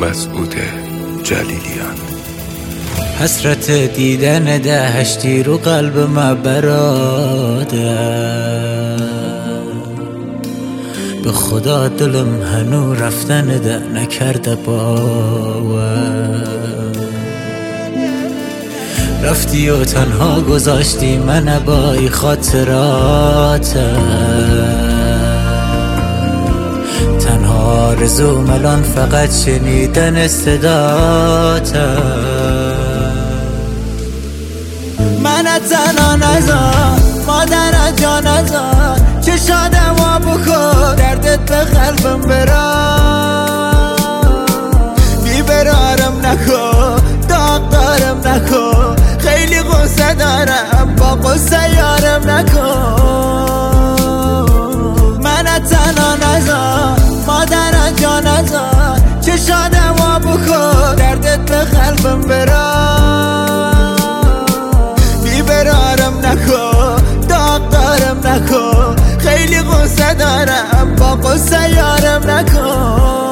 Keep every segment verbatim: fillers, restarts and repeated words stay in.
مسعود جلیلیان. حسرت دیدن دهشتی رو قلب ما براده، به خدا دلم هنو رفتن ده نکرده باور. رفتی و تنها گذاشتی من با ای خاطرات، تنها آرزوم الان فقط شنیدن صدات. من تنها نذار مادر جان نذار، چشادم وا بکن دردت به قلبم برا. بیبرارم نکن داغ دارم نکن، خیلی غصه دارم با غصه یارم نکن. من تنها نذار مادر جان نذار، چشادم وا بکن دردت به قلبم برا. بیبرارم نکن داغ دارم نکن، خیلی غصه دارم با غصه یارم نکن.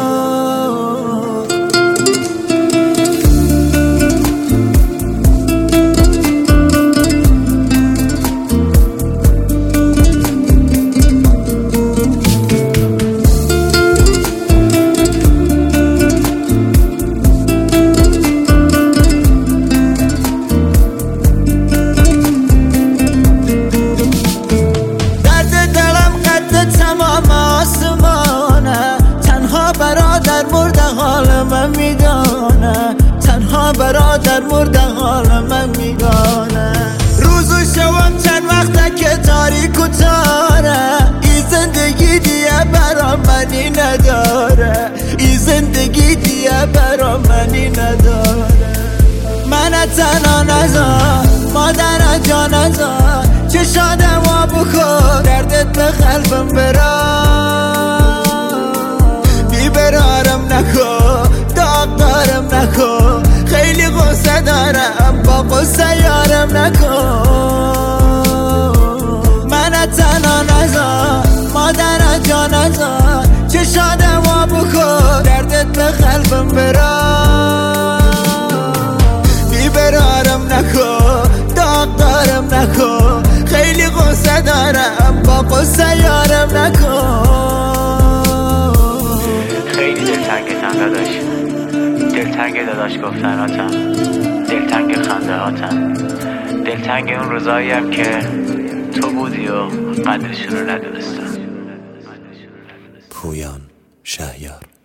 تنها برادر مرده حال من میدانه. روز و شبم چند وقته که تاریک و تاره، ای زندگی دیگه برا منی نداره، ای زندگی دیگه برا منی نداره. من تنها نذار مادر جان نذار، چشادم وا بکن دردت به قلبم برا. بیبرارم نکن داغ دارم نکن، خیلی غصه دارم با غصه یارم نکن. من تنها نذار مادر جان نذار، چشادم وا بکن دردت به قلبم برا. بیبرارم نکن داغ دارم نکن، خیلی غصه دارم با غصه یارم نکن. خیلی دلتنگتم داداش، دلتنگ داداش گفتناتم، دلتنگ خنده هاتم، دلتنگ اون روزاییم که تو بودی و قدرشون رو ندونستم. پویان شهیار.